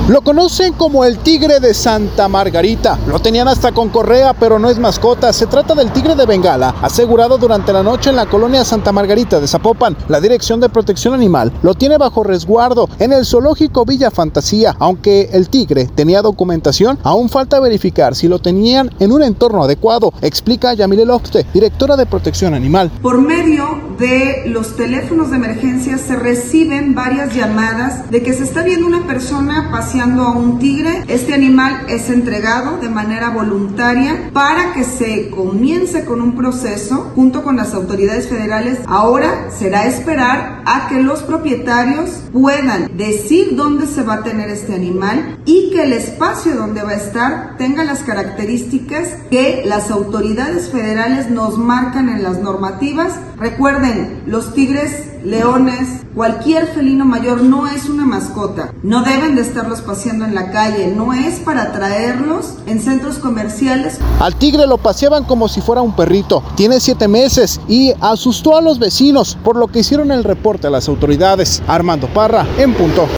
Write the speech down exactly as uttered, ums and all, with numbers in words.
Lo conocen como el tigre de Santa Margarita. Lo tenían hasta con correa, pero no es mascota. Se trata del tigre de Bengala, asegurado durante la noche en la colonia Santa Margarita de Zapopan. La Dirección de Protección Animal lo tiene bajo resguardo en el zoológico Villa Fantasía. Aunque el tigre tenía documentación, aún falta verificar si lo tenían en un entorno adecuado, explica Yamile Lofte, directora de Protección Animal. Por medio de los teléfonos de emergencia se reciben varias llamadas de que se está viendo una persona paseando a un tigre. Este animal es entregado de manera voluntaria para que se comience con un proceso junto con las autoridades federales. Ahora será esperar a que los propietarios puedan decir dónde se va a tener este animal y que el espacio donde va a estar tenga las características que las autoridades federales nos marcan en las normativas. Recuerden, los tigres, leones, cualquier felino mayor no es una mascota. No deben de estarlos paseando en la calle, no es para traerlos en centros comerciales. Al tigre lo paseaban como si fuera un perrito. Tiene siete meses y asustó a los vecinos, por lo que hicieron el reporte a las autoridades. Armando Parra, en punto.